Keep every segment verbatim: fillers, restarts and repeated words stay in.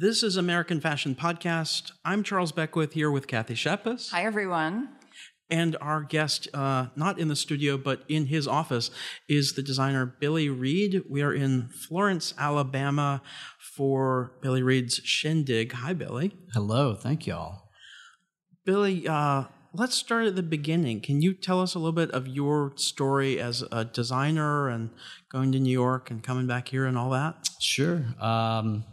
This is American Fashion Podcast. I'm Charles Beckwith here with Kathy Shepis. Hi, everyone. And our guest, uh, not in the studio, but in his office, is the designer Billy Reed. We are in Florence, Alabama for Billy Reed's Shindig. Hi, Billy. Hello. Thank y'all. Billy, uh, let's start at the beginning. Can you tell us a little bit of your story as a designer and going to New York and coming back here and all that? Sure. Um,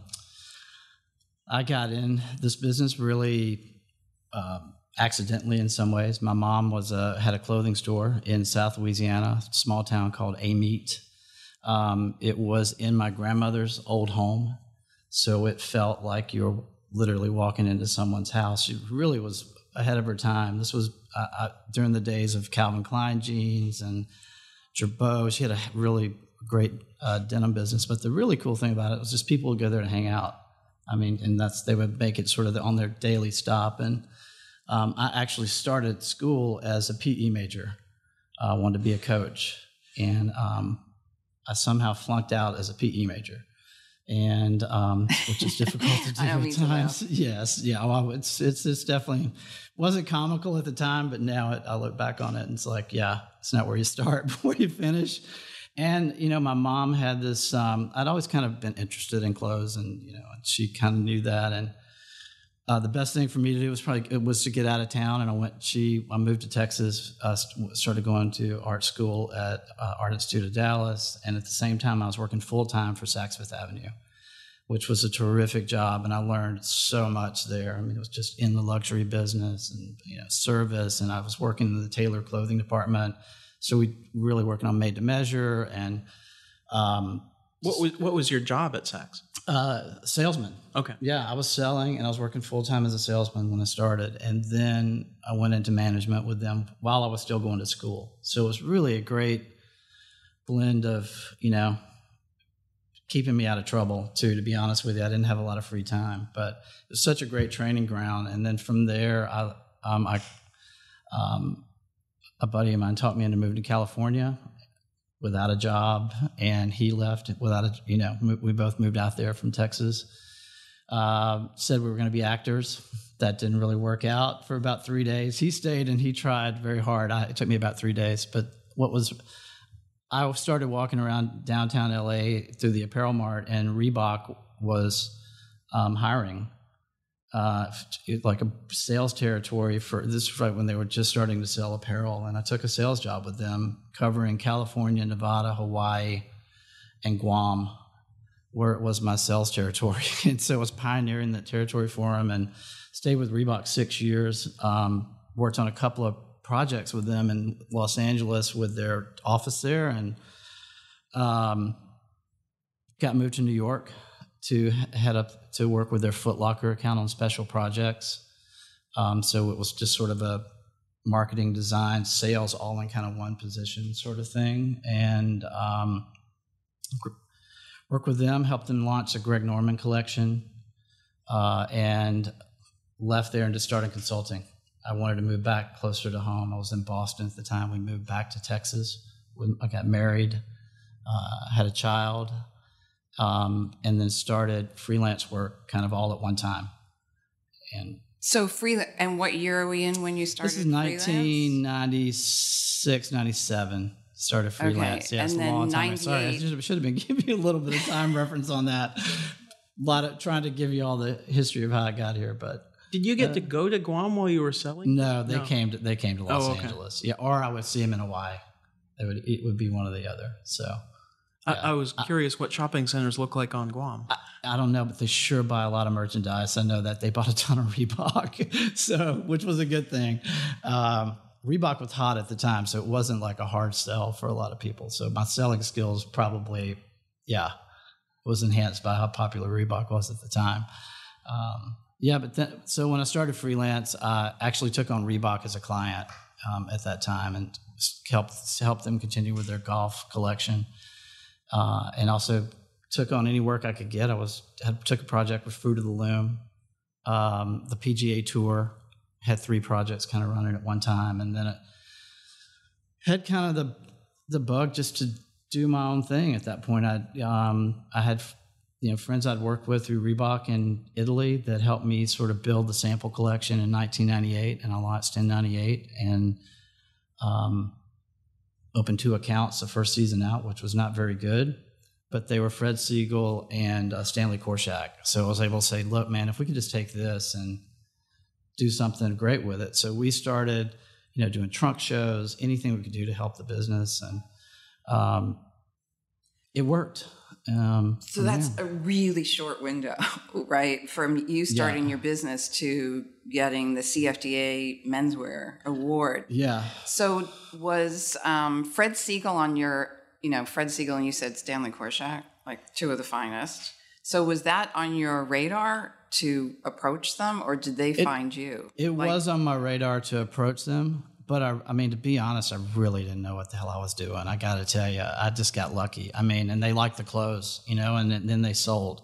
I got in this business really uh, accidentally in some ways. My mom was a, had a clothing store in South Louisiana, a small town called Amite. Um, it was in my grandmother's old home, so it felt like you're literally walking into someone's house. She really was ahead of her time. This was uh, uh, during the days of Calvin Klein jeans and Girbaud. She had a really great uh, denim business, but the really cool thing about it was just people would go there to hang out. I mean, and that's they would make it sort of on their daily stop. And um, I actually started school as a P E major. I uh, wanted to be a coach, and um, I somehow flunked out as a P E major, and um, which is difficult to do I don't at mean times. Yes, yeah. Well, it's it's it's definitely wasn't comical at the time, but now it, I look back on it and it's like, yeah, it's not where you start before you finish. And, you know, my mom had this, um, I'd always kind of been interested in clothes, and, you know, she kind of knew that. And uh, the best thing for me to do was probably, it was to get out of town. And I went, she, I moved to Texas, uh, started going to art school at uh, Art Institute of Dallas. And at the same time, I was working full time for Saks Fifth Avenue, which was a terrific job. And I learned so much there. I mean, it was just in the luxury business and, you know, service. And I was working in the tailored clothing department. So we really working on made to measure and um, what was what was your job at Saks? Uh, salesman. Okay. Yeah, I was selling and I was working full time as a salesman when I started, and then I went into management with them while I was still going to school. So it was really a great blend of, you know, keeping me out of trouble too. To be honest with you, I didn't have a lot of free time, but it was such a great training ground. And then from there, I um, I um. a buddy of mine talked me into moving to California without a job, and he left without a, you know, we both moved out there from Texas. Uh, said we were going to be actors. That didn't really work out for about three days. He stayed and he tried very hard. I, it took me about three days, but what was, I started walking around downtown L A through the apparel mart, and Reebok was um, hiring. Uh, like a sales territory for this was right when they were just starting to sell apparel, and I took a sales job with them covering California, Nevada, Hawaii, and Guam, where it was my sales territory. And so I was pioneering that territory for them, and stayed with Reebok six years. Um, worked on a couple of projects with them in Los Angeles with their office there, and um, got moved to New York to head up to work with their Foot Locker account on special projects. Um, so it was just sort of a marketing, design, sales, all in kind of one position sort of thing. And um, work with them, helped them launch the Greg Norman collection, uh, and left there and just started consulting. I wanted to move back closer to home. I was in Boston at the time. We moved back to Texas. I got married, uh, had a child, Um, and then started freelance work kind of all at one time. And so free, and what year are we in when you started? This is nineteen ninety-six, ninety-seven. Started freelance. Okay. Yeah, it's and a then long time. Sorry, I should, should have been giving you a little bit of time reference on that. A lot of trying to give you all the history of how I got here, but did you get uh, to go to Guam while you were selling? No, they no. came to they came to Los oh, okay. Angeles. Yeah, or I would see them in Hawaii. It would it would be one or the other. So. I, I was curious what shopping centers look like on Guam. I, I don't know, but they sure buy a lot of merchandise. I know that they bought a ton of Reebok, so which was a good thing. Um, Reebok was hot at the time, so it wasn't like a hard sell for a lot of people. So my selling skills probably, yeah, was enhanced by how popular Reebok was at the time. Um, yeah, but then, so when I started freelance, I actually took on Reebok as a client um, at that time and helped helped them continue with their golf collection. Uh, and also took on any work I could get. I was had, took a project with Fruit of the Loom, um, the P G A Tour, had three projects kind of running at one time, and then it had kind of the the bug just to do my own thing. At that point, I um, I had you know, friends I'd worked with through Reebok in Italy that helped me sort of build the sample collection in nineteen ninety-eight, and I launched in ninety-eight, and um, opened two accounts the first season out, which was not very good, but they were Fred Siegel and uh, Stanley Korshak. So I was able to say, look, man, if we could just take this and do something great with it. So we started, you know, doing trunk shows, anything we could do to help the business, and um, it worked. Um, so that's yeah. a really short window, right? From you starting yeah. your business to getting the C F D A menswear award. Yeah. So was um, Fred Siegel on your, you know, Fred Siegel and you said Stanley Korshak, like two of the finest. So was that on your radar to approach them, or did they it, find you? It like, was on my radar to approach them. But I, I mean, to be honest, I really didn't know what the hell I was doing. I got to tell you, I just got lucky. I mean, and they liked the clothes, you know, and then they sold.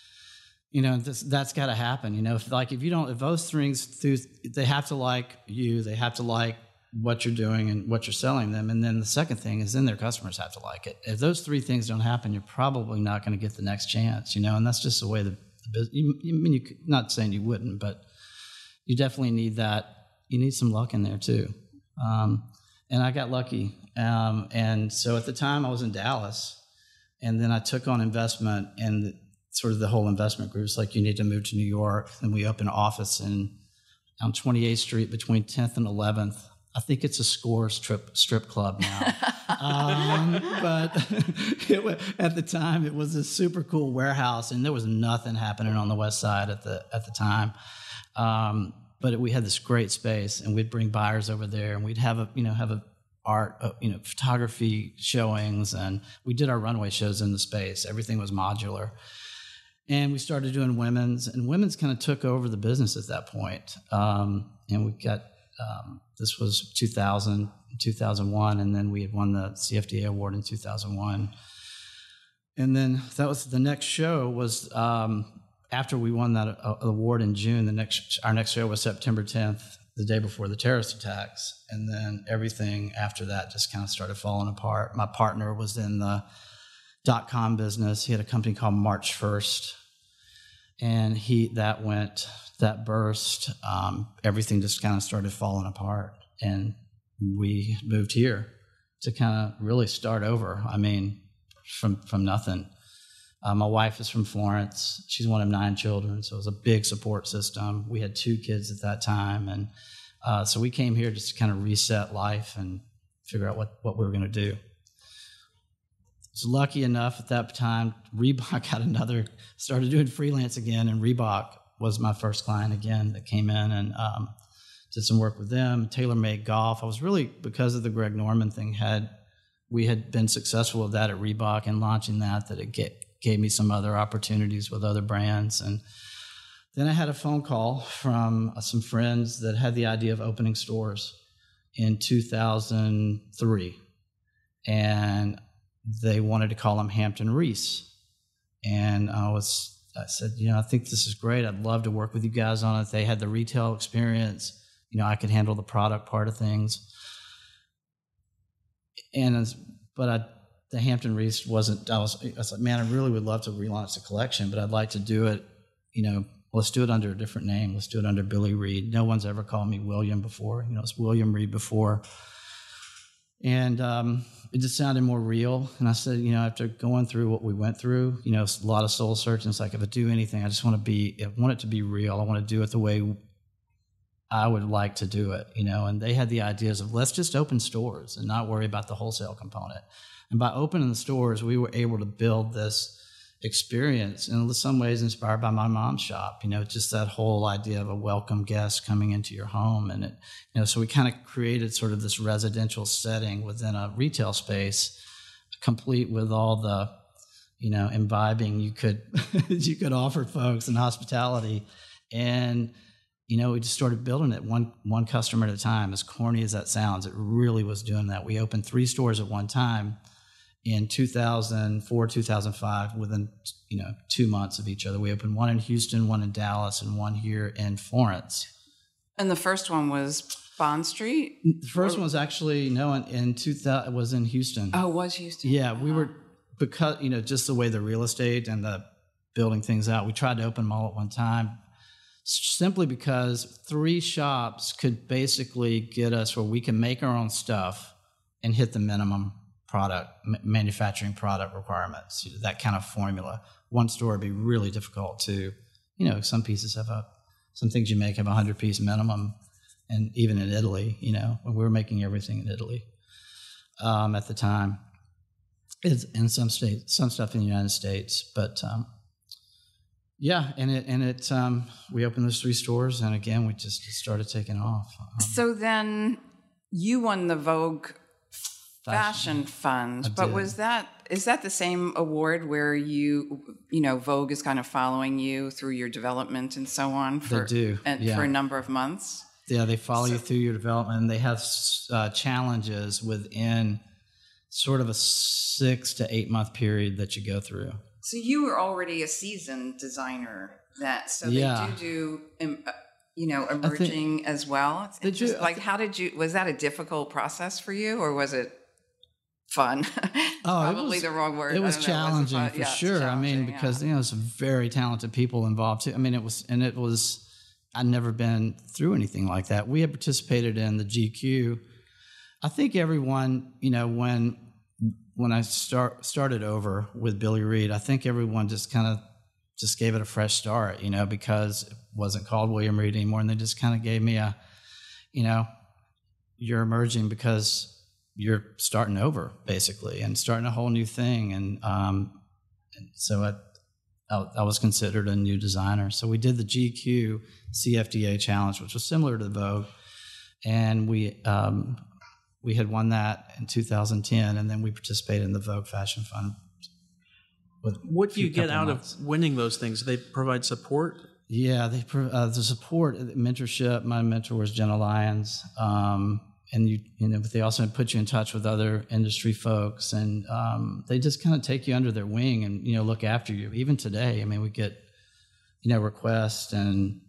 You know, this, that's got to happen. You know, if like if you don't, if those things, through, they have to like you, they have to like what you're doing and what you're selling them. And then the second thing is, then their customers have to like it. If those three things don't happen, you're probably not going to get the next chance. You know, and that's just the way the, the business. You, you I mean, you could, not saying you wouldn't, but you definitely need that. You need some luck in there too. Um, and I got lucky. Um, and so at the time I was in Dallas, and then I took on investment, and the, sort of the whole investment group was like, you need to move to New York. And we opened an office in on twenty-eighth Street between tenth and eleventh. I think it's a Score strip strip club now. um, but it was, at the time it was a super cool warehouse, and there was nothing happening on the West Side at the, at the time. Um, But we had this great space, and we'd bring buyers over there, and we'd have a, you know, have a art, uh, you know, photography showings, and we did our runway shows in the space. Everything was modular, and we started doing women's, and women's kind of took over the business at that point. Um, and we got um, this was two thousand, two thousand one, and then we had won the C F D A award in two thousand one, and then that was the next show was. Um, After we won that uh, award in June, the next our next show was September tenth, the day before the terrorist attacks, and then everything after that just kind of started falling apart. My partner was in the dot-com business. He had a company called March first, and he that went that burst. Um, everything just kind of started falling apart, and we moved here to kind of really start over. I mean, from from nothing. Uh, my wife is from Florence. She's one of nine children, so it was a big support system. We had two kids at that time, and uh, so we came here just to kind of reset life and figure out what, what we were going to do. I was lucky enough at that time, Reebok got another, started doing freelance again, and Reebok was my first client again that came in, and um, did some work with them. TaylorMade Golf. I was really, because of the Greg Norman thing, had we had been successful with that at Reebok and launching that, that it get gave me some other opportunities with other brands. And then I had a phone call from uh, some friends that had the idea of opening stores in two thousand three. And they wanted to call them Hampton Reese. And I was, I said, you know, I think this is great. I'd love to work with you guys on it. They had the retail experience. You know, I could handle the product part of things. And, as, but I, the Hampton Reese wasn't, I was, I was like, man, I really would love to relaunch the collection, but I'd like to do it, you know, let's do it under a different name. Let's do it under Billy Reed. No one's ever called me William before. You know, it's William Reed before. And um, it just sounded more real. And I said, you know, after going through what we went through, you know, a lot of soul searching, it's like, if I do anything, I just want to be, I want it to be real. I want to do it the way I would like to do it, you know. And they had the ideas of, let's just open stores and not worry about the wholesale component. And by opening the stores, we were able to build this experience, and in some ways inspired by my mom's shop, you know, just that whole idea of a welcome guest coming into your home. And, it, you know, so we kind of created sort of this residential setting within a retail space, complete with all the, you know, imbibing you could, you could offer folks and hospitality. And, you know, we just started building it one, one customer at a time. As corny as that sounds, it really was doing that. We opened three stores at one time in two thousand four, two thousand five, within, you know, two months of each other. We opened one in Houston, one in Dallas, and one here in Florence. And the first one was Bond Street? The first or, one was actually, no, in, in two thousand, it was in Houston. Oh, it was Houston. Yeah, we were, because, you know, just the way the real estate and the building things out. We tried to open them all at one time, simply because three shops could basically get us where we can make our own stuff and hit the minimum product, m- manufacturing product requirements, you know, that kind of formula. One store would be really difficult to, you know, some pieces have a, some things you make have a hundred piece minimum. And even in Italy, you know, we were making everything in Italy um, at the time. It's in some states, some stuff in the United States, but um, yeah, and it and it um, we opened those three stores, and again, we just started taking off. Um, So then you won the Vogue Fashion, Fashion. Fund, I but did. was that is that the same award where you you know Vogue is kind of following you through your development and so on for do, and yeah. for a number of months? Yeah, they follow you So- through your development, and they have uh, challenges within sort of a six to eight month period that you go through. So you were already a seasoned designer, that so they Yeah. do do um, uh, you know emerging as well. It's They do. interest- like how did you was that a difficult process for you or was it fun? It's Oh, it probably was- the wrong word. It I was don't know. challenging fun? for Yeah, it's sure. I mean, challenging, because yeah. you know, some very talented people involved too. I mean, it was, and it was. I'd never been through anything like that. We had participated in the G Q. I think everyone, you know, when when I start started over with Billy Reed, I think everyone just kind of just gave it a fresh start, you know, because it wasn't called William Reed anymore, and they just kind of gave me a, you know, you're emerging because you're starting over, basically, and starting a whole new thing. And, um, and so I, I, I was considered a new designer. So we did the G Q C F D A challenge, which was similar to the Vogue. And we um, we had won that in two thousand ten, and then we participated in the Vogue Fashion Fund. with What a do you few get couple out months. of winning those things? Do they provide support? Yeah, they pro- uh, the support, mentorship. My mentor was Jenna Lyons, um, and you, you know, but they also put you in touch with other industry folks, and um, they just kind of take you under their wing and you know look after you. Even today, I mean, we get you know requests and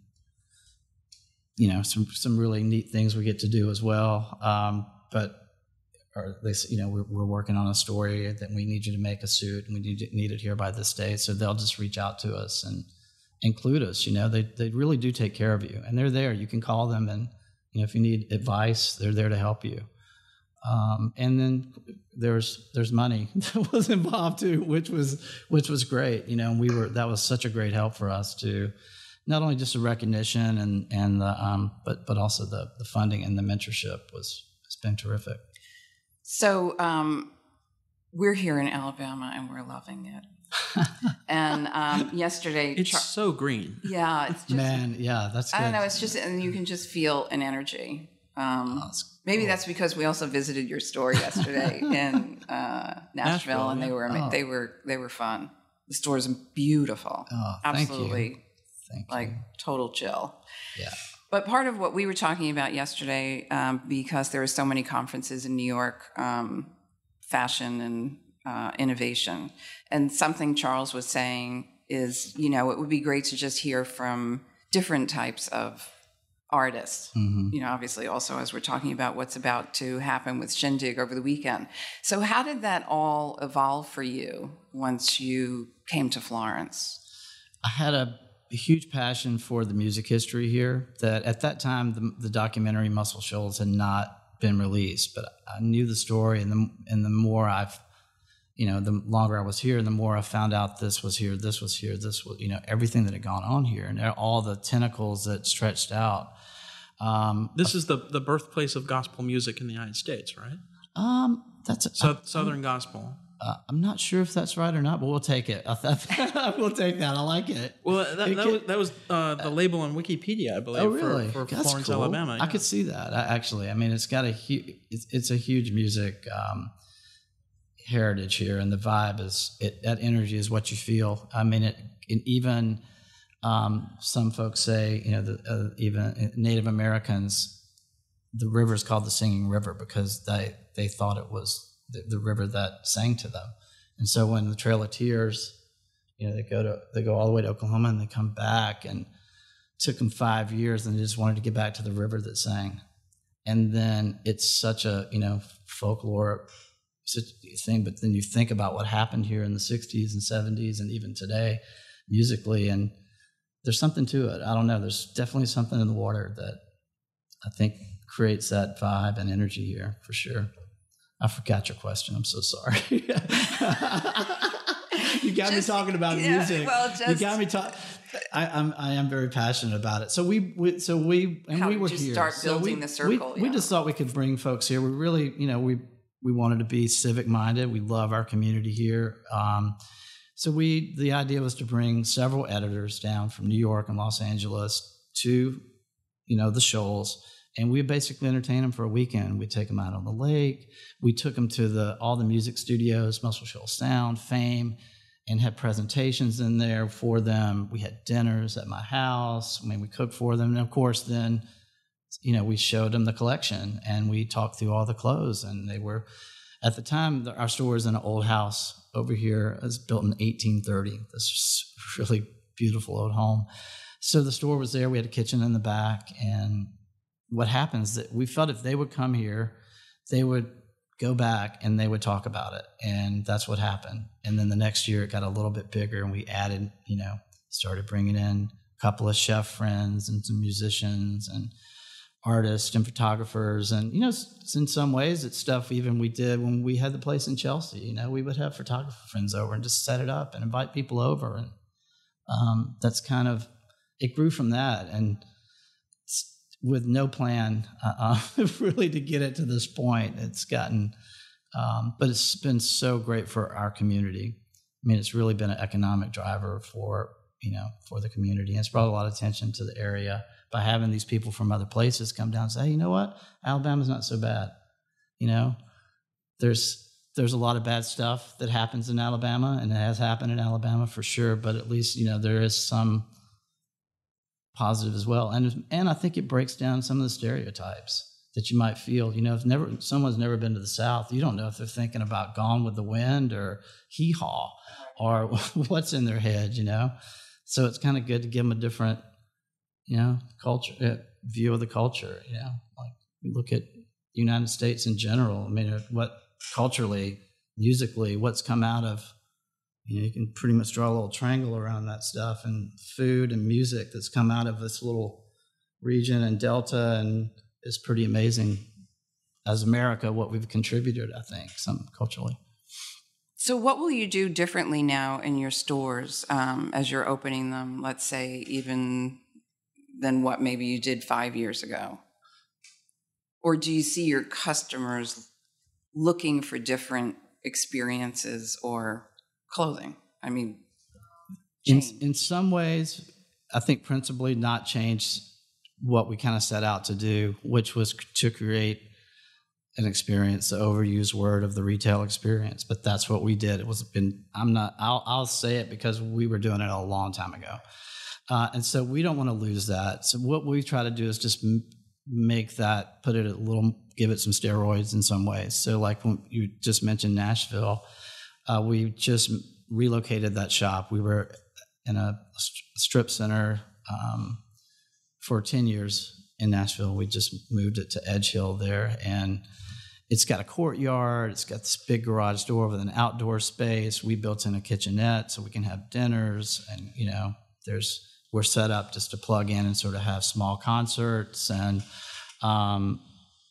you know some some really neat things we get to do as well. Um, but or they say, you know we're, we're working on a story that we need you to make a suit and we need it, need it here by this date, so they'll just reach out to us and include us. You know, they they really do take care of you, and they're there. You can call them, and you know if you need advice, they're there to help you. Um, and then there's there's money that was involved too, which was which was great. You know, and we were that was such a great help for us to not only just the recognition and and the um, but but also the the funding and the mentorship was it's been terrific. So um, we're here in Alabama and we're loving it. And um, yesterday, It's Char- so green. yeah, it's just Man, yeah, that's good. I don't know. It's just, and you can just feel an energy. Um, Oh, it's maybe cool. that's because we also visited your store yesterday in uh, Nashville, Nashville, and they yeah. were ama- Oh. they were they were fun. The store's beautiful, Oh, thank you. absolutely Thank you. like total chill. Yeah. But part of what we were talking about yesterday, um, because there were so many conferences in New York, um, fashion and uh, innovation, and something Charles was saying is, you know, it would be great to just hear from different types of artists. Mhm. You know, obviously, also as we're talking about what's about to happen with Shindig over the weekend. So, how did that all evolve for you once you came to Florence? I had a, a huge passion for the music history here. That at that time, the, the documentary Muscle Shoals had not been released, but I knew the story, and the and the more I've, you know, the longer I was here, the more I found out this was here, this was here, this was, you know, everything that had gone on here, and all the tentacles that stretched out. Um, This is the, the birthplace of gospel music in the United States, right? um, that's a, So, Southern gospel. Uh, I'm not sure if that's right or not, but we'll take it. We'll take that. I like it. Well, that, It that can- was, that was uh, the label on Wikipedia, I believe, Oh, really? for, for That's Florence, cool. Alabama. I yeah. could see that. I, actually, I mean, it's got a huge. It's, it's a huge music um, heritage here, and the vibe is it. That energy is what you feel. I mean, it. it even um, some folks say, you know, the, uh, even Native Americans, the river is called the Singing River because they they thought it was the, the river that sang to them. And so when the Trail of Tears, you know, they go to they go all the way to Oklahoma and they come back, and it took them five years, and they just wanted to get back to the river that sang. And then it's such a you know folklore thing, but then you think about what happened here in the sixties and seventies and even today. musically, and there's something to it. I don't know. There's definitely something in the water that I think creates that vibe and energy here for sure. I forgot your question. I'm so sorry. You got Just- me talking about yeah, music. well, you just- got me talking. I'm I am very passionate about it. So we, we so we and How we did were you here. start So building we, the circle? We, we Yeah. just thought we could bring folks here. We really, you know, we we wanted to be civic minded. We love our community here. Um, so we the idea was to bring several editors down from New York and Los Angeles to, you know, the Shoals. And we basically entertain them for a weekend. We take them out on the lake. We took them to the all the music studios, Muscle Shoals Sound, Fame, and had presentations in there for them. We had dinners at my house. I mean, we cooked for them. And of course, then, you know, we showed them the collection and we talked through all the clothes. And they were, at the time, our store was in an old house over here. It was built in eighteen thirty. This really beautiful old home. So the store was there. We had a kitchen in the back. And what happens is that we felt if they would come here, they would go back and they would talk about it. And that's what happened. And then the next year it got a little bit bigger and we added, you know, started bringing in a couple of chef friends and some musicians and artists and photographers. And, you know, in some ways it's stuff even we did when we had the place in Chelsea. You know, we would have photographer friends over and just set it up and invite people over. And um, that's kind of, it grew from that. And with no plan, uh, really, to get it to this point. It's gotten, um, but it's been so great for our community. I mean, it's really been an economic driver for, you know, for the community. And it's brought a lot of attention to the area by having these people from other places come down and say, hey, you know what? Alabama's not so bad. You know, there's, there's a lot of bad stuff that happens in Alabama, and it has happened in Alabama for sure, but at least, you know, there is some positive as well. And and I think it breaks down some of the stereotypes that you might feel. You know, if never someone's never been to the South, you don't know if they're thinking about Gone with the Wind or Hee Haw or what's in their head, you know. So it's kind of good to give them a different, you know, culture uh, view of the culture, you know. Like we look at the United States in general. I mean, what culturally, musically, what's come out of, you know, you can pretty much draw a little triangle around that stuff, and food and music that's come out of this little region and Delta, and it's pretty amazing as America what we've contributed, I think, some culturally. So what will you do differently now in your stores um, as you're opening them, let's say, even than what maybe you did five years ago? Or do you see your customers looking for different experiences or clothing? I mean, in, change. in some ways, I think principally not change what we kind of set out to do, which was to create an experience, the overused word of the retail experience. But that's what we did. It was been, I'm not, I'll, I'll say it because we were doing it a long time ago. Uh, and so we don't want to lose that. So what we try to do is just m- make that, put it a little, give it some steroids in some ways. So like when you just mentioned Nashville, Uh, we just relocated that shop. We were in a strip center um, for ten years in Nashville. We just moved it to Edge Hill there, and it's got a courtyard. It's got this big garage door with an outdoor space. We built in a kitchenette so we can have dinners, and you know, there's we're set up just to plug in and sort of have small concerts and. Um,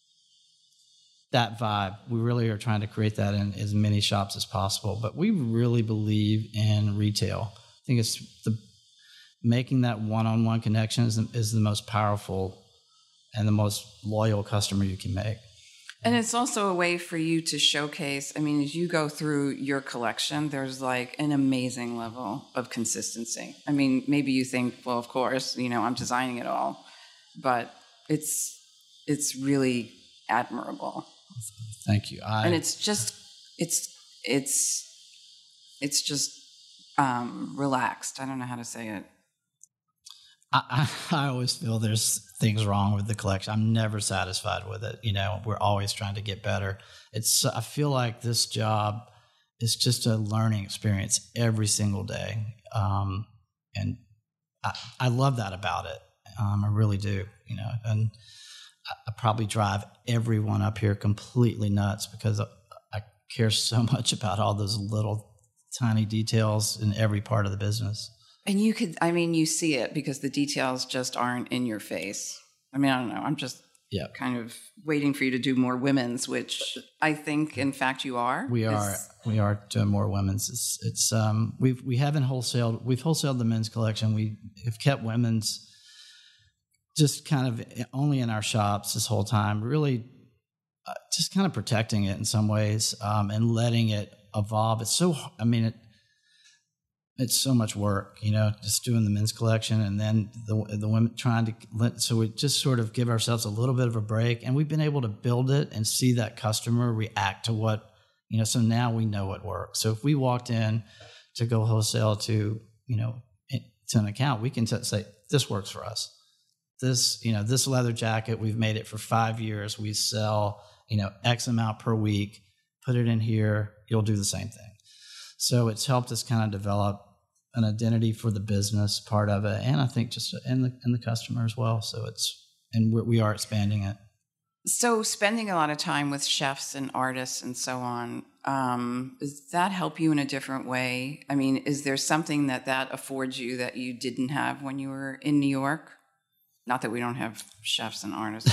that vibe. We really are trying to create that in as many shops as possible. But we really believe in retail. I think it's the making that one-on-one connection is the, is the most powerful and the most loyal customer you can make. And it's also a way for you to showcase, I mean, as you go through your collection, there's like an amazing level of consistency. I mean, maybe you think, well, of course, you know, I'm designing it all, but it's it's really admirable. Thank you. I, and it's just, it's, it's, it's just um, relaxed. I don't know how to say it. I, I, I always feel there's things wrong with the collection. I'm never satisfied with it. You know, we're always trying to get better. It's, I feel like this job is just a learning experience every single day. Um, and I, I love that about it. Um, I really do, you know, and I probably drive everyone up here completely nuts because I care so much about all those little tiny details in every part of the business. And you could, I mean, you see it because the details just aren't in your face. I mean, I don't know. I'm just Yeah. kind of waiting for you to do more women's, which I think, in fact, you are. We are. It's- We are doing more women's. It's, it's um we've we haven't wholesaled. We've wholesaled the men's collection. We have kept women's just kind of only in our shops this whole time. Really, uh, just kind of protecting it in some ways um, and letting it evolve. It's so. I mean, it, it's so much work, you know, just doing the men's collection and then the the women trying to let, so we just sort of give ourselves a little bit of a break, and we've been able to build it and see that customer react to what, you know, so now we know what works. So if we walked in to go wholesale to, you know, to an account, we can t- say, this works for us. This, you know, this leather jacket, we've made it for five years. We sell, you know, X amount per week, put it in here, you'll do the same thing. So it's helped us kind of develop an identity for the business part of it, and I think just in the in the customer as well. So it's and we're, we are expanding it. So spending a lot of time with chefs and artists and so on, um, does that help you in a different way? I mean, is there something that that affords you that you didn't have when you were in New York? Not that we don't have chefs and artists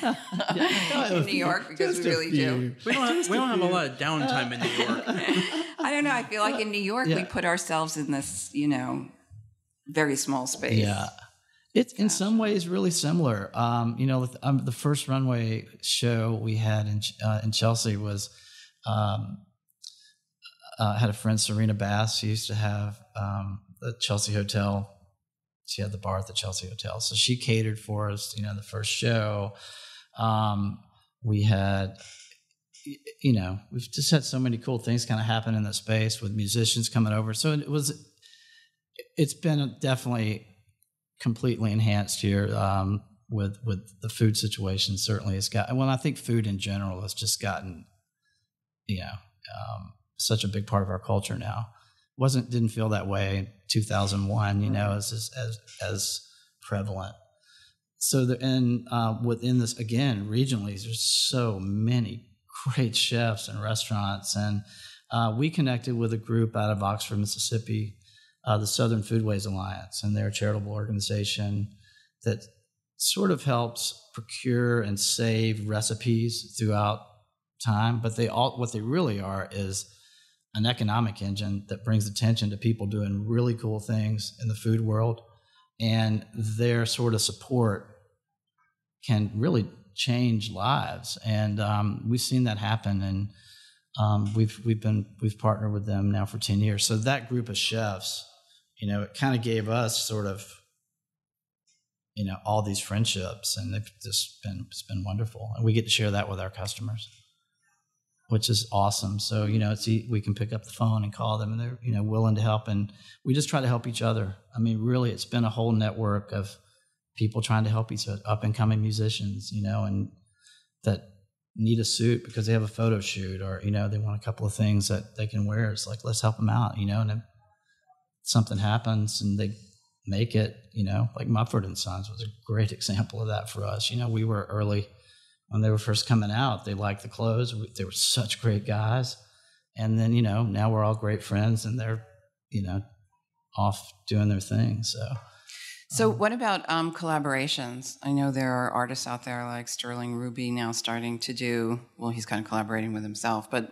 in New York, because we really do. We don't have, we don't have a lot of downtime in New York. I don't know. I feel like in New York, Yeah. we put ourselves in this, you know, very small space. Yeah. It's in some ways really similar. Um, you know, with, um, the first runway show we had in uh, in Chelsea was um, uh, I had a friend, Serena Bass. She used to have um, the Chelsea Hotel. She had the bar at the Chelsea Hotel, so she catered for us. You know, the first show. Um, we had, you know, we've just had so many cool things kind of happen in the space with musicians coming over. So it was, it's been definitely completely enhanced here um, with with the food situation. Certainly, it's got. Well, I think food in general has just gotten, you know, um, such a big part of our culture now. Wasn't didn't feel that way in two thousand one. You know, as as as, as prevalent. So the and uh, within this again regionally, there's so many great chefs and restaurants, and uh, we connected with a group out of Oxford, Mississippi. Uh, the Southern Foodways Alliance, and they're a charitable organization that sort of helps procure and save recipes throughout time. But they all, what they really are is an economic engine that brings attention to people doing really cool things in the food world, and their sort of support can really change lives. And um, we've seen that happen, and um, we've we've been we've partnered with them now for ten years. So that group of chefs, you know, it kind of gave us sort of, you know, all these friendships, and they've just been, it's been wonderful. And we get to share that with our customers, which is awesome. So, you know, it's, we can pick up the phone and call them, and they're, you know, willing to help. And we just try to help each other. I mean, really, it's been a whole network of people trying to help each other, up and coming musicians, you know, and that need a suit because they have a photo shoot, or, you know, they want a couple of things that they can wear. It's like, let's help them out, you know, and if something happens and they make it, you know, like Mumford and Sons was a great example of that for us. You know, we were early when they were first coming out. They liked the clothes. We, they were such great guys. And then, you know, now we're all great friends, and they're, you know, off doing their thing. So, So what about um, collaborations? I know there are artists out there like Sterling Ruby now starting to do, well, he's kind of collaborating with himself, but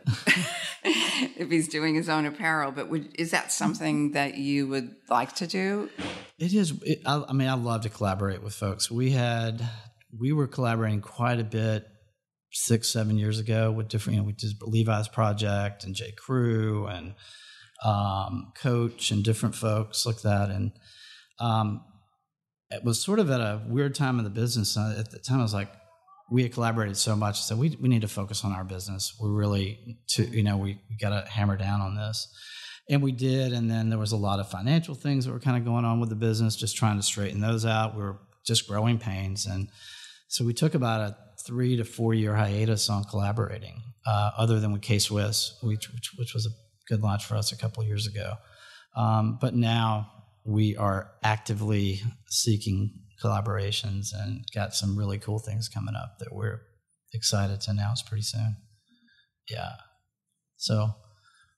if he's doing his own apparel, but would, is that something that you would like to do? It is. It, I, I mean, I love to collaborate with folks. We had, we were collaborating quite a bit six, seven years ago with different, you know, we did Levi's Project and J. Crew and um, Coach and different folks like that. And um, it was sort of at a weird time in the business. Uh, at the time, I was like, we had collaborated so much, so we we need to focus on our business. We're really, to, you know, we, we got to hammer down on this. And we did, and then there was a lot of financial things that were kind of going on with the business, just trying to straighten those out. We were just growing pains. And so we took about a three to four year hiatus on collaborating, uh, other than with K-Swiss, which, which, which was a good launch for us a couple of years ago. Um, but now we are actively seeking collaborations and got some really cool things coming up that we're excited to announce pretty soon. Yeah. So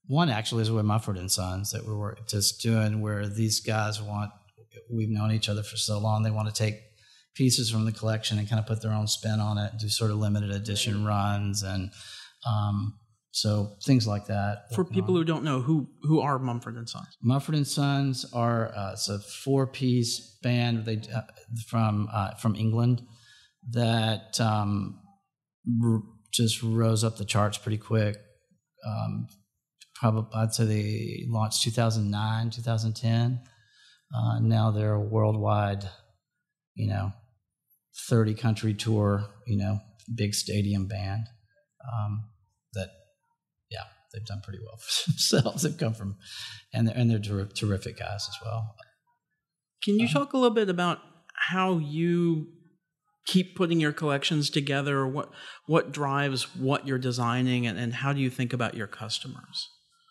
one actually is with Mumford and Sons that we were just doing, where these guys want, we've known each other for so long, they want to take pieces from the collection and kind of put their own spin on it, do sort of limited edition runs, and um, so things like that. For people who don't know, who who are Mumford and Sons? Mumford and Sons are uh, it's a four-piece band they uh, from uh, from England that um, r- just rose up the charts pretty quick. Um, probably, I'd say they launched two thousand nine, two thousand ten. Uh, now they're a worldwide, you know, thirty country tour, you know, big stadium band. Um, that, yeah, they've done pretty well for themselves. They've come from, and they're, and they're ter- terrific guys as well. Can you um, talk a little bit about how you keep putting your collections together? What what drives what you're designing, and, and how do you think about your customers?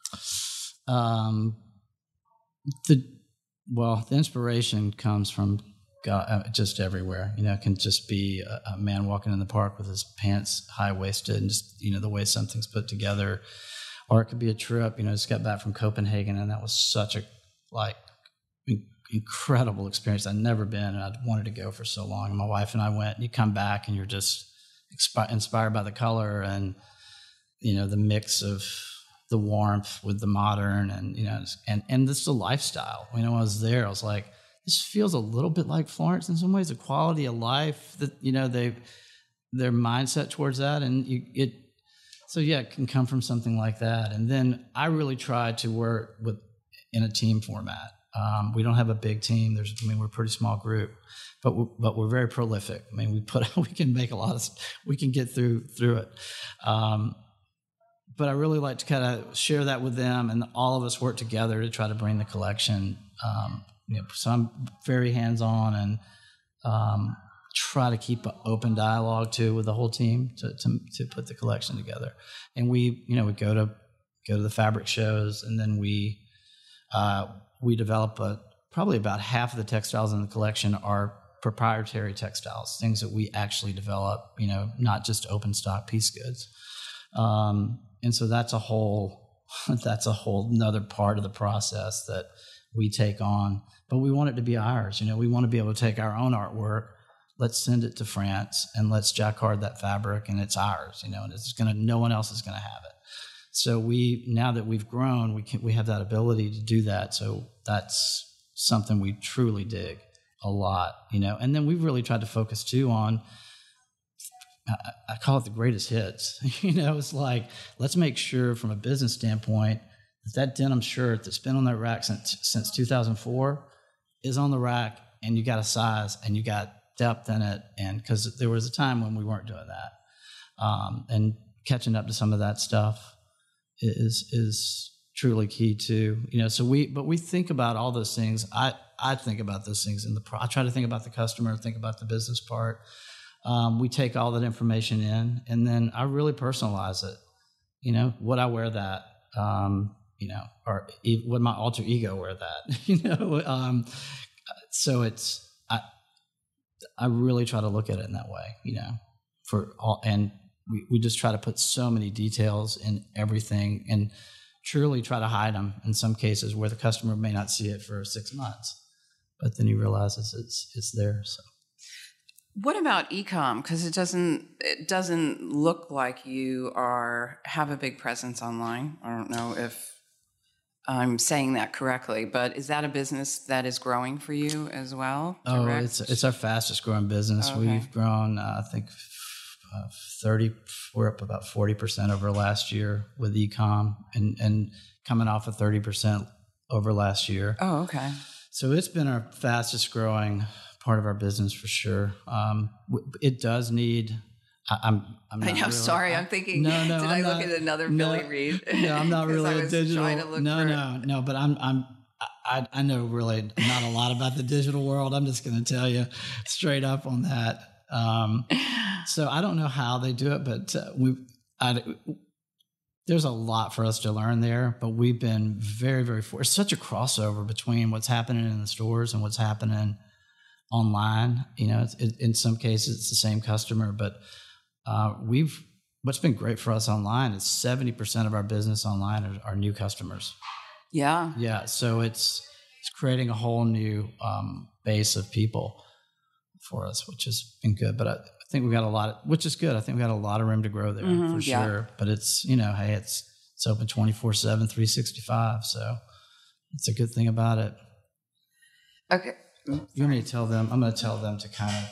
Um, the well, the inspiration comes from God, uh, just everywhere. You know, it can just be a, a man walking in the park with his pants high waisted, and just, you know, the way something's put together. Or it could be a trip. You know, just got back from Copenhagen, and that was such a like in- incredible experience. I'd never been, and I'd wanted to go for so long. And my wife and I went. And you come back, and you're just expi- inspired by the color and, you know, the mix of the warmth with the modern, and, you know, and and this is the lifestyle. You know, when I was there, I was like, this feels a little bit like Florence in some ways. The quality of life that, you know, they their mindset towards that, and you, it. So yeah, it can come from something like that. And then I really try to work with in a team format. Um, we don't have a big team. There's, I mean, we're a pretty small group, but we're, but we're very prolific. I mean, we put we can make a lot of we can get through through it. Um, But I really like to kind of share that with them, and all of us work together to try to bring the collection. Um, you know, so I'm very hands-on, and um, try to keep an open dialogue too with the whole team to, to to put the collection together. And we, you know, we go to go to the fabric shows, and then we uh, we develop a, probably about half of the textiles in the collection are proprietary textiles, things that we actually develop. You know, not just open stock piece goods. Um, And so that's a whole, that's a whole another part of the process that we take on. But we want it to be ours. You know, we want to be able to take our own artwork, let's send it to France, and let's jacquard that fabric, and it's ours. You know, and it's gonna, no one else is gonna have it. So we, now that we've grown, we can, we have that ability to do that. So that's something we truly dig a lot. You know, and then we've really tried to focus too on, I call it the greatest hits. You know, it's like, let's make sure from a business standpoint that that denim shirt that's been on that rack since since two thousand four is on the rack, and you got a size, and you got depth in it. And because there was a time when we weren't doing that, um, and catching up to some of that stuff is is truly key too. You know, so we but we think about all those things. I I think about those things in the pro. I try to think about the customer, think about the business part. Um, we take all that information in, and then I really personalize it. You know, would I wear that? Um, you know, or e- would my alter ego wear that? You know, um, so it's I I really try to look at it in that way. You know, for all, and we, we just try to put so many details in everything, and truly try to hide them in some cases where the customer may not see it for six months, but then he realizes it's it's there. So. What about e-com? Because it doesn't it doesn't look like you are have a big presence online. I don't know if I'm saying that correctly, but is that a business that is growing for you as well? Oh, Direct? it's it's our fastest growing business. Okay. We've grown, uh, I think, uh, thirty. We're up about forty percent over last year with e-com, and and coming off of thirty percent over last year. Oh, okay. So it's been our fastest growing part of our business for sure. Um, it does need. I, I'm. I'm not I know. really, Sorry, I, I'm thinking. No, no. Did I'm I not, look at another no, Billy Reid? No, I'm not 'Cause really I a was digital. trying to look no, for- no, no. But I'm. I'm. I, I know really not a lot about the digital world. I'm just going to tell you straight up on that. Um, so I don't know how they do it, but uh, we. I, there's a lot for us to learn there, but we've been very, very fortunate. It's such a crossover between what's happening in the stores and what's happening online. You know, it's, it, in some cases it's the same customer, but uh, we've what's been great for us online is seventy percent of our business online are, are new customers. Yeah. Yeah. So it's, it's creating a whole new um, base of people for us, which has been good. But I, I think we got a lot, of, which is good. I think we got a lot of room to grow there Mm-hmm, for yeah. sure. But it's, you know, hey, it's, it's open twenty-four seven, three sixty-five. So it's a good thing about it. Okay. You want me to tell them? I'm going to tell them to kind of.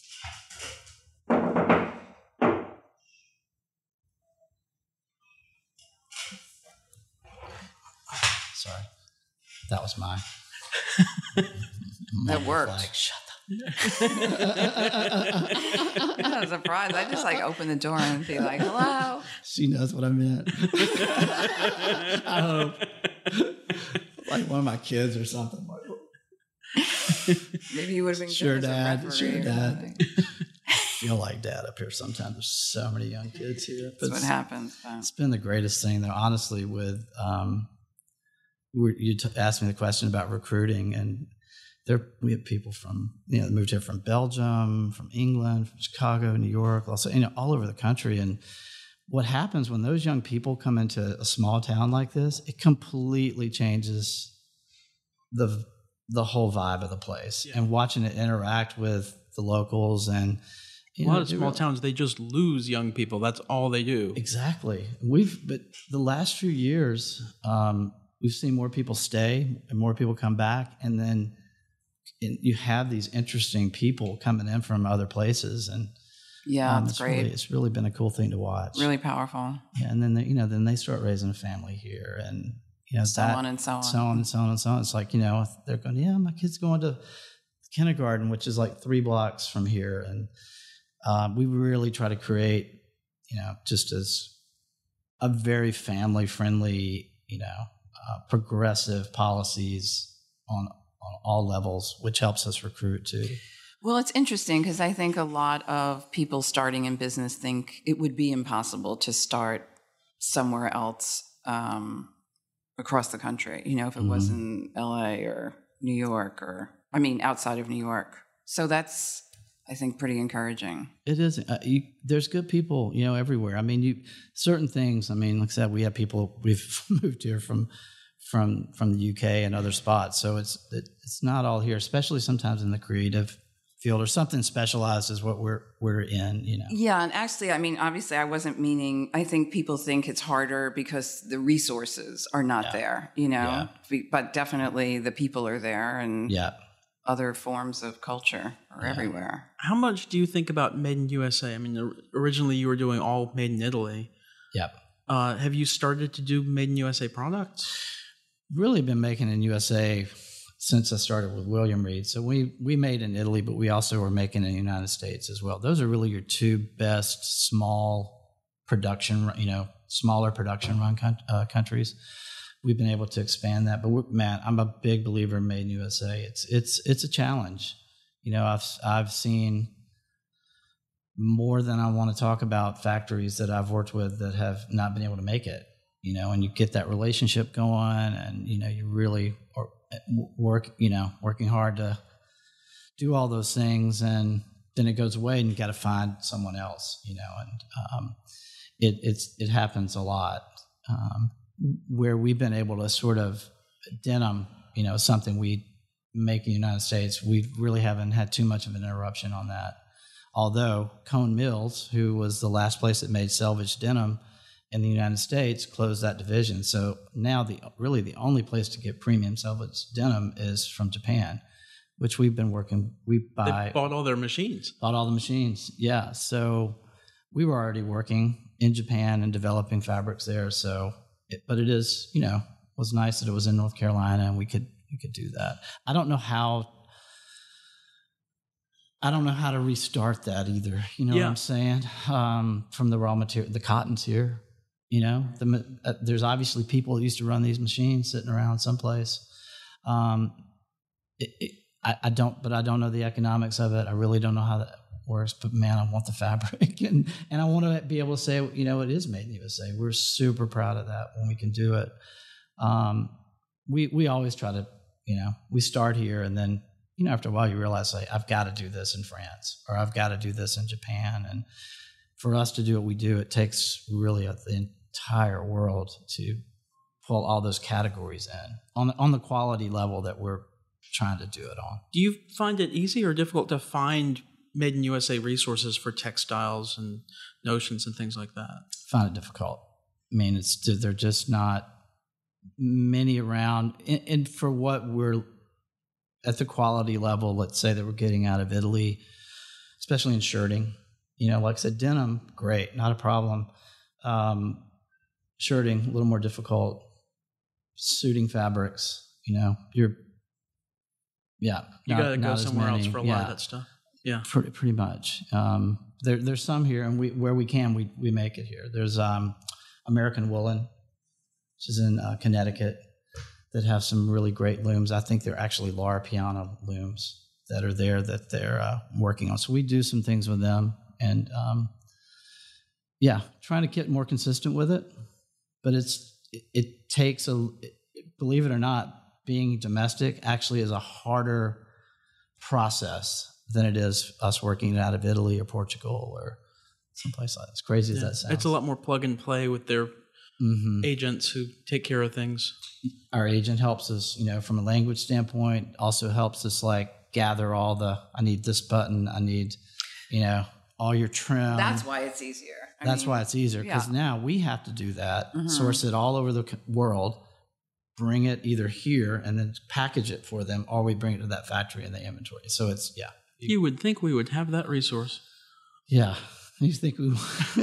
Sorry, that was mine. That worked. Like, shut I'm surprised. I just like open the door and be like, hello. She knows what I meant. I hope. Like one of my kids or something. Maybe you would have been Sure, good as a Dad. referee Sure, or Dad. something. Feel like Dad up here sometimes. There's so many young kids here. But That's what it's- happens. But It's been the greatest thing, though, honestly, with um, we you t- asked me the question about recruiting, and there we have people from, you know, moved here from Belgium, from England, from Chicago, New York, also, you know, all over the country. And what happens when those young people come into a small town like this, it completely changes the the whole vibe of the place. Yeah. And watching it interact with the locals and you A lot know, of do small it- towns, they just lose young people. That's all they do. Exactly. We've, but the last few years, um, we've seen more people stay and more people come back. And then and you have these interesting people coming in from other places. And yeah, um, it's it's great. really, it's really been a cool thing to watch. Really powerful. Yeah, and then, they, you know, then they start raising a family here and, you know, So that, on and so on. so on and so on and so on. It's like, you know, they're going, yeah, my kid's going to kindergarten, which is like three blocks from here. And um, we really try to create, you know, just as a very family friendly, you know, uh, progressive policies on, on all levels, which helps us recruit too. Well, it's interesting because I think a lot of people starting in business think it would be impossible to start somewhere else um, across the country, you know, if it Mhm. was in L A or New York or, I mean, outside of New York. So that's, I think, pretty encouraging. It is. Uh, you, there's good people, you know, everywhere. I mean, you certain things. I mean, like I said, we have people. We've moved here from from from the U K and other spots, so it's it, it's not all here. Especially sometimes in the creative field or something specialized is what we're we're in. You know. Yeah, and actually, I mean, obviously, I wasn't meaning. I think people think it's harder because the resources are not Yeah. there, you know. Yeah. Be- But definitely, the people are there, and Yeah. other forms of culture are Yeah. everywhere. How much do you think about Made in U S A? I mean, or- originally you were doing all Made in Italy. Yep. Uh, have you started to do Made in U S A products? Really been making in U S A since I started with William Reed. So we we made in Italy, but we also were making in the United States as well. Those are really your two best small production, you know, smaller production run con- uh, countries. We've been able to expand that, but we're, man, I'm a big believer in Made in U S A. It's it's it's a challenge. You know, I've I've seen more than I want to talk about factories that I've worked with that have not been able to make it. You know, and you get that relationship going, and you know, you really are, work. You know, working hard to do all those things, and then it goes away, and you got to find someone else. You know, and um, it it's it happens a lot. Um, where we've been able to sort of denim, you know, something we make in the United States, we really haven't had too much of an interruption on that. Although Cone Mills, who was the last place that made selvage denim in the United States, closed that division. So now the really the only place to get premium selvage denim is from Japan, which we've been working. We buy They bought all their machines. bought all the machines. Yeah. So we were already working in Japan and developing fabrics there. So, it, but it is, you know, was nice that it was in North Carolina and we could, we could do that. I don't know how, I don't know how to restart that either. You know Yeah. what I'm saying? Um, from the raw material, the cotton's here, you know, the, uh, there's obviously people that used to run these machines sitting around someplace. Um, it, it, I, I don't, but I don't know the economics of it. I really don't know how that works, but man, I want the fabric and, and I want to be able to say, you know, it is made in U S A. We're super proud of that when we can do it. Um, we, we always try to, you know, we start here and then, you know, after a while you realize like, I've got to do this in France or I've got to do this in Japan. And for us to do what we do, it takes really a, the entire world to pull all those categories in on the, on the quality level that we're trying to do it on. Do you find it easy or difficult to find Made in U S A resources for textiles and notions and things like that? I find it difficult. I mean, it's they're just not many around. And, and for what we're at the quality level, let's say that we're getting out of Italy, especially in shirting, you know, like I said, denim, great, not a problem. Um, shirting, a little more difficult. Suiting fabrics, you know, you're, yeah. You got to go not as somewhere many. else for a yeah. lot of that stuff. Yeah. Pretty, pretty much. Um, there, there's some here, and we where we can, we we make it here. There's um, American Woolen, which is in uh, Connecticut, that have some really great looms. I think they're actually Laura Piana looms that are there that they're uh, working on. So we do some things with them, and um, yeah, trying to get more consistent with it. But it's it, it takes a, it, believe it or not, being domestic actually is a harder process than it is us working out of Italy or Portugal or someplace like that. As crazy as Yeah. that sounds. It's a lot more plug and play with their mm-hmm. agents who take care of things. Our agent helps us, you know, from a language standpoint, also helps us like gather all the, I need this button, I need, you know, all your trim. That's why it's easier. I That's mean, why it's easier because yeah. now we have to do that, mm-hmm. source it all over the world, bring it either here and then package it for them, or we bring it to that factory in the inventory. So it's, yeah. You would think we would have that resource. Yeah. You think we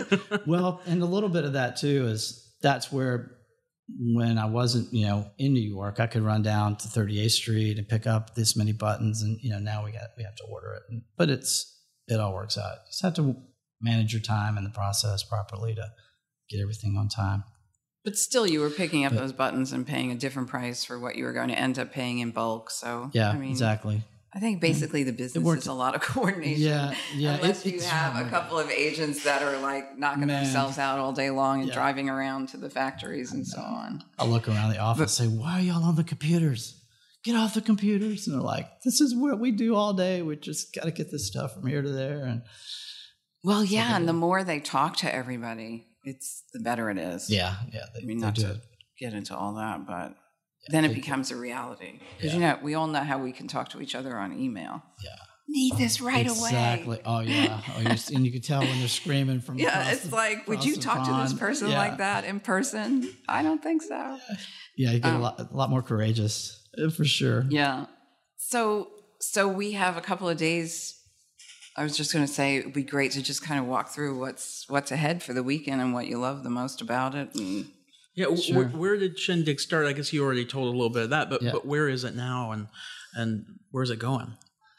well, and a little bit of that too is that's where when I wasn't, you know, in New York, I could run down to thirty-eighth Street and pick up this many buttons, and you know, now we got we have to order it. And, but it's it all works out. You just have to manage your time and the process properly to get everything on time. But still, you were picking up but, those buttons and paying a different price for what you were going to end up paying in bulk. So yeah, I mean, exactly. I think basically the business is a lot of coordination. Yeah, yeah. Unless it, you have oh a couple God. of agents that are like knocking Man. themselves out all day long and yeah. driving around to the factories and so on. I look around the office and say, why are y'all on the computers? Get off the computers. And they're like, this is what we do all day. We just got to get this stuff from here to there. And Well, yeah, like and the more they talk to everybody, it's the better it is. Yeah, yeah. They, I mean, they not do to it. get into all that, but yeah, then it becomes a reality. Because, yeah. you know, we all know how we can talk to each other on email. Yeah. Need this right exactly. away. Exactly. Oh, yeah. Oh, you're, and you can tell when they're screaming from Yeah, across it's the, like, would you talk pond. to this person yeah. like that in person? I don't think so. Yeah, yeah you get um, a, lot, a lot more courageous, for sure. Yeah. So, so we have a couple of days. I was just going to say it would be great to just kind of walk through what's what's ahead for the weekend and what you love the most about it. And yeah, sure. where, where did Shindig start? I guess you already told a little bit of that, but yeah. but where is it now, and and where's it going?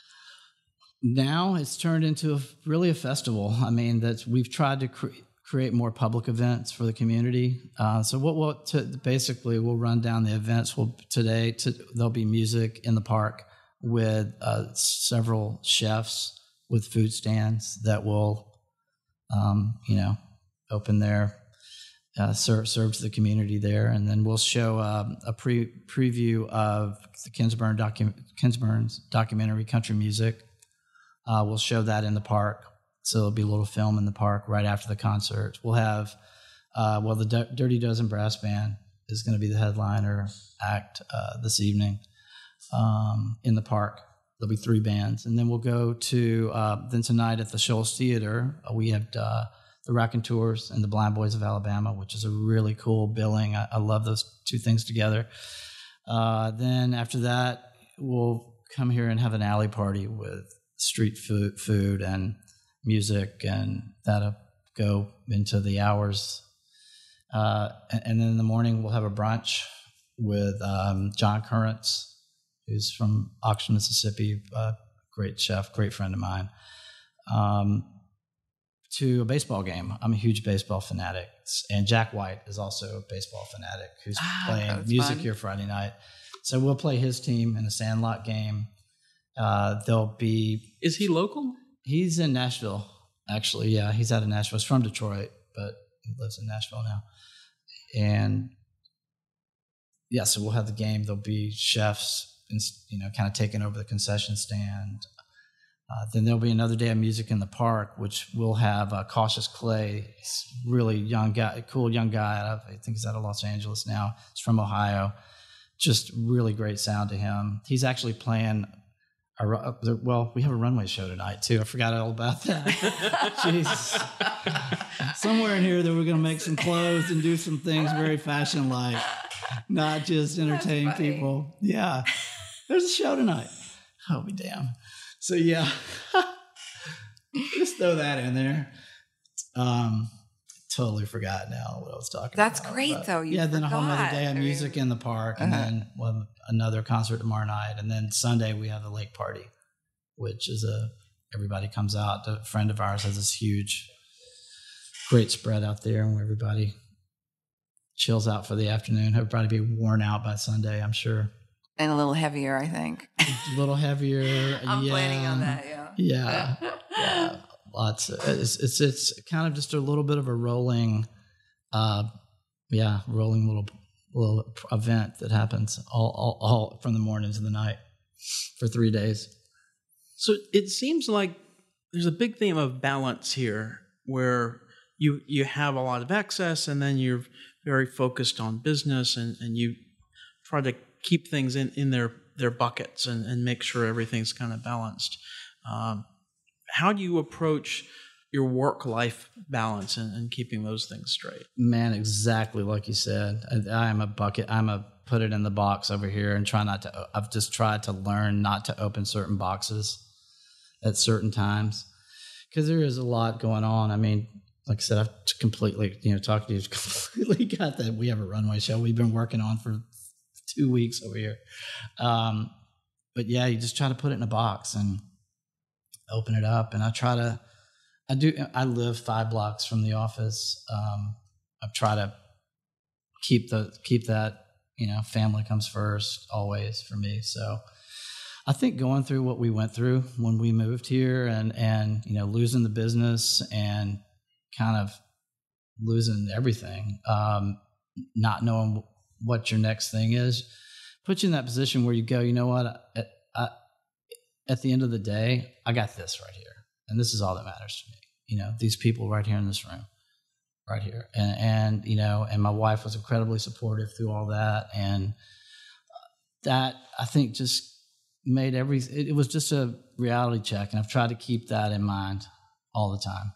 Now it's turned into a, really a festival. I mean, that's we've tried to cre- create more public events for the community. Uh, so what we'll to, basically we'll run down the events. We'll today to, there'll be music in the park with uh, several chefs with food stands that will, um, you know, open their uh, serve serve to the community there, and then we'll show um, a pre preview of the Kinsburn docu- Kinsburn's documentary Country Music. Uh, we'll show that in the park, so there'll be a little film in the park right after the concert. We'll have, uh, well, the D- Dirty Dozen Brass Band is going to be the headliner act uh, this evening um, in the park. There'll be three bands, and then we'll go to uh, then tonight at the Shoals Theater. Uh, we have uh, the Raconteurs and the Blind Boys of Alabama, which is a really cool billing. I, I love those two things together. Uh, then after that, we'll come here and have an alley party with street food, food and music, and that'll go into the hours. Uh, and, and then in the morning, we'll have a brunch with um, John Currents, who's from Oxford, Mississippi, uh, great chef, great friend of mine, um, to a baseball game. I'm a huge baseball fanatic. And Jack White is also a baseball fanatic who's ah, playing music fun. here Friday night. So we'll play his team in a Sandlot game. Uh, there'll be... Is he local? He's in Nashville, actually. Yeah, he's out of Nashville. He's from Detroit, but he lives in Nashville now. And yeah, so we'll have the game. There'll be chefs, you know, kind of taking over the concession stand. Uh, then there'll be another day of music in the park, which will have uh, Cautious Clay, really young guy, cool young guy. I think he's out of Los Angeles now. He's from Ohio. Just really great sound to him. He's actually playing. A, well, we have a runway show tonight too. I forgot all about that. Jesus. Somewhere in here that we're going to make some clothes and do some things very fashion-like, not just entertain people. Yeah, there's a show tonight. I'll be damned. So yeah, just throw that in there. Um, totally forgot now what I was talking That's about. That's great, but, though. You yeah, then a whole forgot. other day of music in the park, and Uh-huh. then well, another concert tomorrow night, and then Sunday we have the lake party, which is a everybody comes out. A friend of ours has this huge, great spread out there, and everybody chills out for the afternoon. Everybody be worn out by Sunday, I'm sure. And a little heavier, I think. A little heavier. I'm yeah. planning on that, yeah. Yeah, yeah, lots. Of, it's it's it's kind of just a little bit of a rolling, uh, yeah, rolling little little event that happens all all, all from the morning to the night for three days. So it seems like there's a big theme of balance here, where you you have a lot of excess, and then you're very focused on business, and, and you try to keep things in, in their, their buckets and, and make sure everything's kind of balanced. Um, how do you approach your work-life balance and, and keeping those things straight? Man, exactly like you said. I, I am a bucket. I'm a put it in the box over here and try not to. I've just tried to learn not to open certain boxes at certain times because there is a lot going on. I mean, like I said, I've completely, you know, talking to you, completely got that. We have a runway show we've been working on for two weeks over here. Um, but yeah, you just try to put it in a box and open it up. And I try to, I do, I live five blocks from the office. Um, I try to keep the, keep that, you know, family comes first always for me. So I think going through what we went through when we moved here and, and, you know, losing the business and kind of losing everything, um, not knowing what your next thing is, put you in that position where you go, you know what, at, I, at the end of the day, I got this right here. And this is all that matters to me. You know, these people right here in this room, right here. And, and you know, and my wife was incredibly supportive through all that. And that, I think, just made every, it, it was just a reality check. And I've tried to keep that in mind all the time.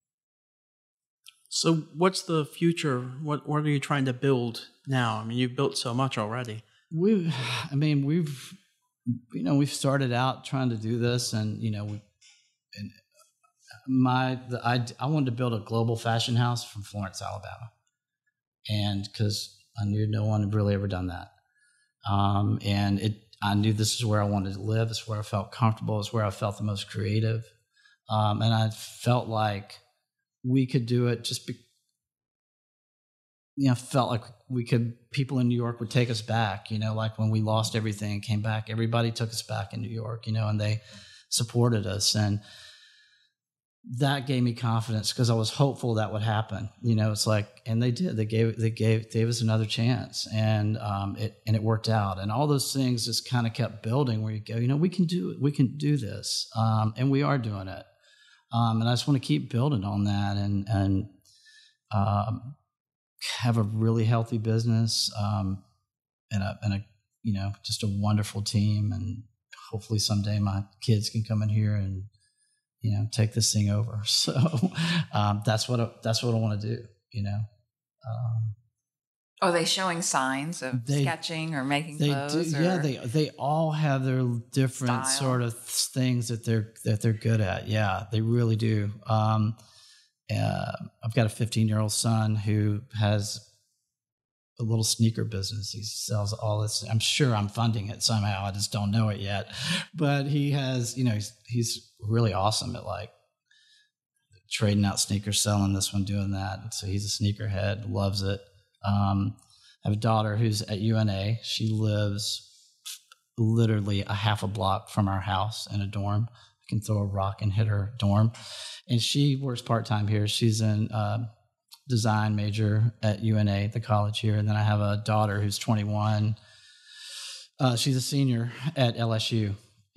So what's the future? What what are you trying to build now? I mean, you've built so much already. We've, I mean, we've, you know, we've started out trying to do this, and you know, we, and my, the, I, I wanted to build a global fashion house from Florence, Alabama, and because I knew no one had really ever done that, um, and it, I knew this is where I wanted to live. It's where I felt comfortable. It's where I felt the most creative, um, and I felt like we could do it just be, you know, felt like we could, people in New York would take us back, you know, like when we lost everything and came back, everybody took us back in New York, you know, and they supported us. And that gave me confidence because I was hopeful that would happen. You know, it's like, and they did, they gave, they gave, gave us another chance, and, um, it, and it worked out. And all those things just kind of kept building where you go, you know, we can do it. We can do this. Um, and we are doing it. Um, and I just want to keep building on that and, and, um, have a really healthy business, um, and a, and a, you know, just a wonderful team. And hopefully someday my kids can come in here and, you know, take this thing over. So, um, that's what, I, that's what I want to do, you know? Um, Are they showing signs of They- sketching or making They clothes? do, or? yeah. They they all have their different Style. sort of things that they're that they're good at. Yeah, they really do. Um, uh, I've got a fifteen year old son who has a little sneaker business. He sells all this. I'm sure I'm funding it somehow. I just don't know it yet. But he has, you know, he's he's really awesome at like trading out sneakers, selling this one, doing that. So he's a sneakerhead, loves it. Um, I have a daughter who's at U N A. She lives literally a half a block from our house in a dorm. I can throw a rock and hit her dorm. And she works part-time here. She's in uh, design major at U N A, the college here. And then I have a daughter who's twenty-one. Uh, she's a senior at L S U.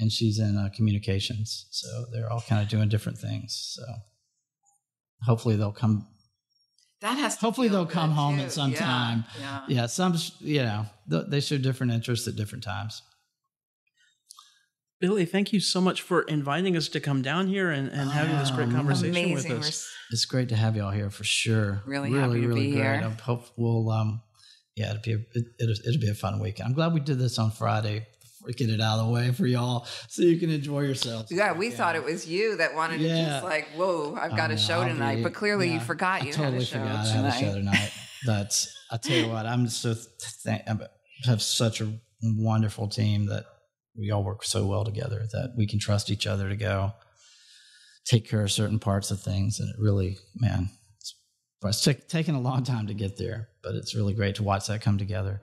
and she's in uh, communications. So they're all kind of doing different things. So hopefully they'll come. That has. To hopefully they'll come too. home at some yeah. time. Yeah. Yeah. Some, you know, th- they show different interests at different times. Billy, thank you so much for inviting us to come down here and, and having this great conversation Amazing. with us. It's great to have y'all here for sure. Really, really, happy to really be great. here. I hope we'll, um, yeah, it'll be a, it, it'll, it'll be a fun weekend. I'm glad we did this on Friday. Get it out of the way for y'all so you can enjoy yourselves. Yeah, we yeah. thought it was you that wanted yeah. to just like, whoa, I've got oh, a show I'll tonight. Be, but clearly yeah, you forgot you I totally had a show forgot tonight. I had a show tonight. That's, I tell you what, I'm so, th- I have such a wonderful team that we all work so well together that we can trust each other to go take care of certain parts of things. And it really, man, it's, it's t- taken a long time to get there, but it's really great to watch that come together.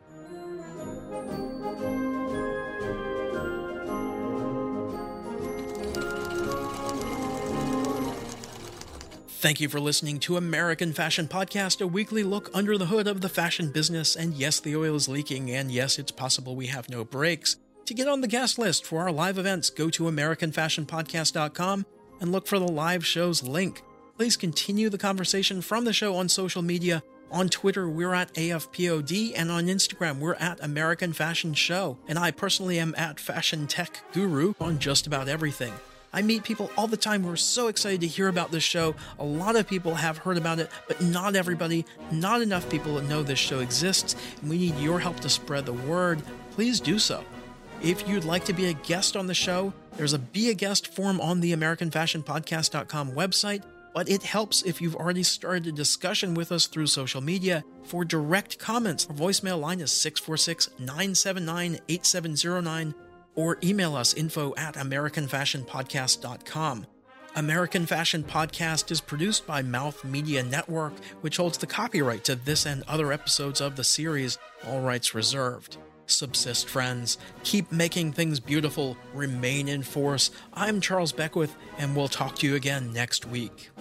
Thank you for listening to American Fashion Podcast, a weekly look under the hood of the fashion business. And yes, the oil is leaking, and yes, it's possible we have no breaks. To get on the guest list for our live events, go to american fashion podcast dot com and look for the live shows link. Please continue the conversation from the show on social media. On Twitter, we're at A F P O D, and on Instagram, we're at American Fashion Show. And I personally am at Fashion Tech Guru on just about everything. I meet people all the time who are so excited to hear about this show. A lot of people have heard about it, but not everybody, not enough people know this show exists, and we need your help to spread the word. Please do so. If you'd like to be a guest on the show, there's a Be a Guest form on the american fashion podcast dot com website, but it helps if you've already started a discussion with us through social media. For direct comments, our voicemail line is six four six, nine seven nine, eight seven zero nine, or email us info at american fashion podcast dot com. American Fashion Podcast is produced by Mouth Media Network, which holds the copyright to this and other episodes of the series, all rights reserved. Subsist, friends. Keep making things beautiful. Remain in force. I'm Charles Beckwith, and we'll talk to you again next week.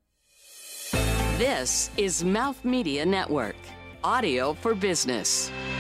This is Mouth Media Network, audio for business.